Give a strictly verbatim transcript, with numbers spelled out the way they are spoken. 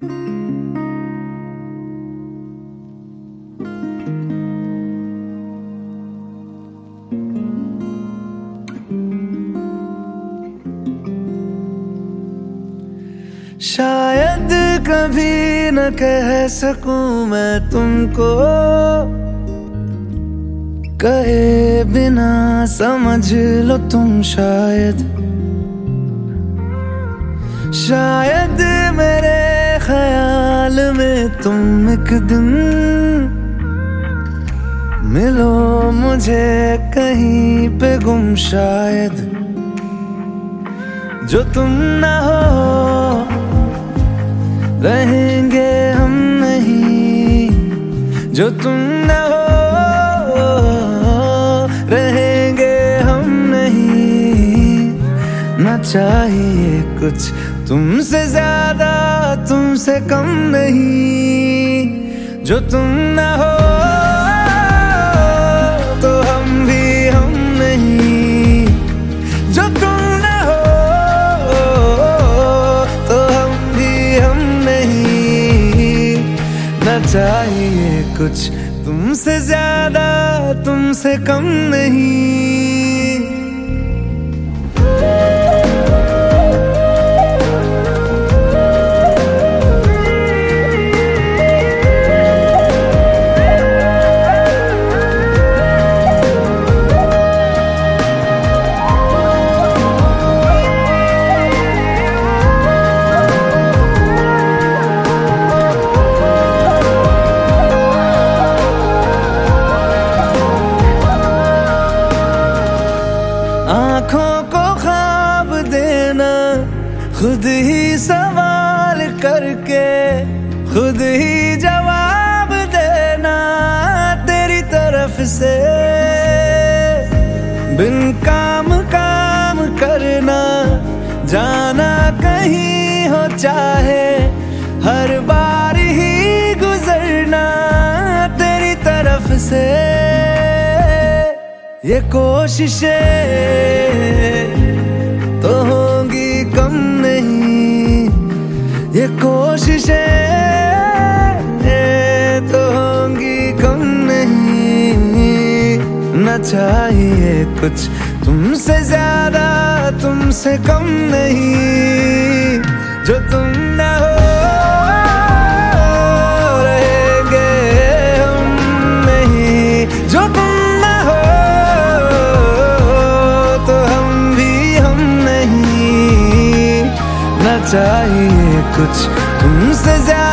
शायद कभी न कह सकूं मैं तुमको, कहे बिना समझ लो तुम शायद। शायद मेरे ख्याल में तुम एक दिन मिलो मुझे कहीं पे गुम शायद। जो तुम ना हो रहेंगे हम नहीं, जो तुम ना हो रहेंगे हम नहीं। ना चाहिए कुछ तुमसे ज्यादा तुमसे कम नहीं। जो तुम ना हो तो हम भी हम नहीं, जो तुम ना हो तो हम भी हम नहीं। ना चाहिए कुछ तुमसे ज्यादा तुमसे कम नहीं। आँखों को ख्वाब देना, खुद ही सवाल करके खुद ही जवाब देना तेरी तरफ से। बिन काम काम करना, जाना कहीं हो चाहे हर बार ही गुजरना तेरी तरफ से। ये कोशिशें तो होंगी कम नहीं, ये कोशिशें तो होंगी कम नहीं। न चाहिए कुछ तुमसे ज्यादा तुमसे कम नहीं। जो तुम ना हो रहेंगे हम नहीं, जो तुम चाहिए कुछ तुमसे ज्यादा